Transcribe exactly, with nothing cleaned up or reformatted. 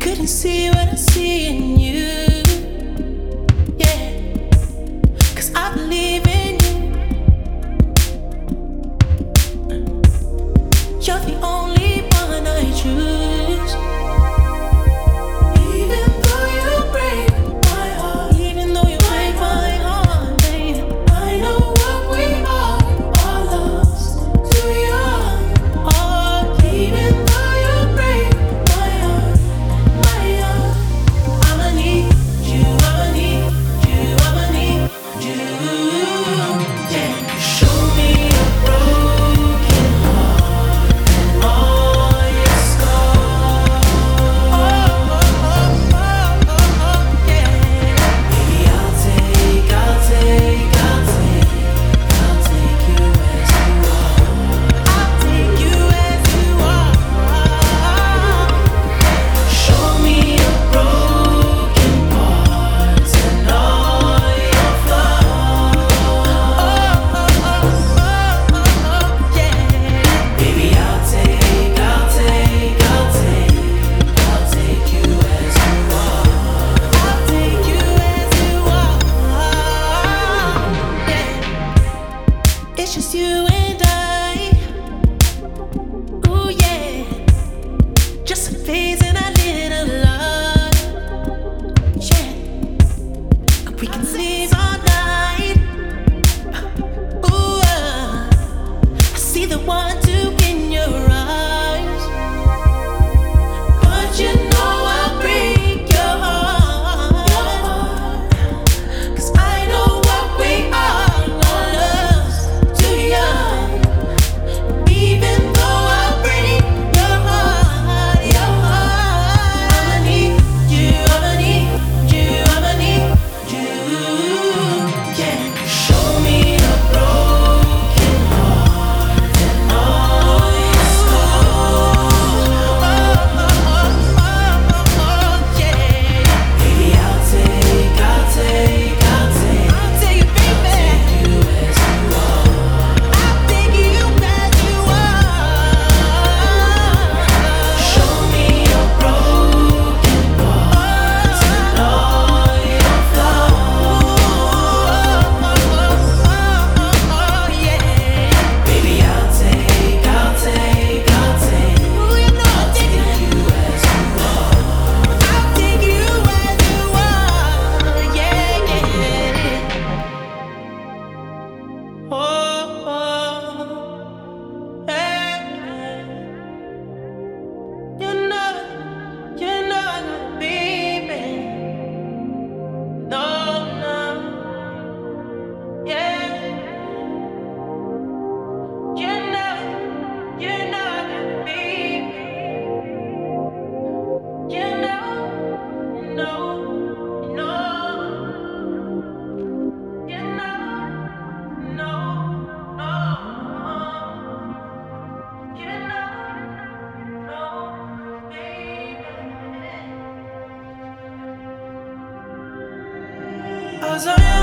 couldn't see what I see in you. Yeah, 'cause I believe in you. You're the only one I choose. Even though you break my heart, even though you break my heart, babe, I know what we are, all lost too young. Oh, even though you break my heart, my heart, I'ma need you, I'ma need you, I'ma need you. Yeah, show me a broken heart and all your scars. Oh, oh, oh, oh, oh, oh, yeah. Baby, I'll take, I'll take, I'll take, I'll take you as you are. I'll take you as you are. Show me your broken parts and all your flaws. Oh, oh, oh, oh, oh, oh, yeah. Baby, I'll take, I'll take, I'll take, I'll take you as you are. I'll take you as you are. Yeah. It's just you and I. Ooh, yeah. Just a phase in our little love. Yeah. And we can sleep all night. Ooh, uh, I see the one two in your eyes. But you know I'll break your heart. 'Cause I know what we are, all lost too young. Even though I break your heart, your heart, I'ma need you, I'ma need you, I'ma need you. Yeah, show me a broken heart and all your scars. Oh, oh, oh, oh, oh, oh, yeah. Baby, I'll take, I'll take, I'll take, I'll take you, baby. I'll take you as you are. I'll take you as you are. Show me your broken parts and all your flaws. Oh, oh, oh, yeah. Baby, I'll take, I'll take, I'll take, ooh, you know I'll take you as you are. I'll take you as you are. Yeah, yeah. Oh, oh, hey, you know, you know I gotta be, babe. No, no, yeah. You know, you know I gotta be, babe. You know, you know, you know, you know, no, no, you know, no, baby. I was on your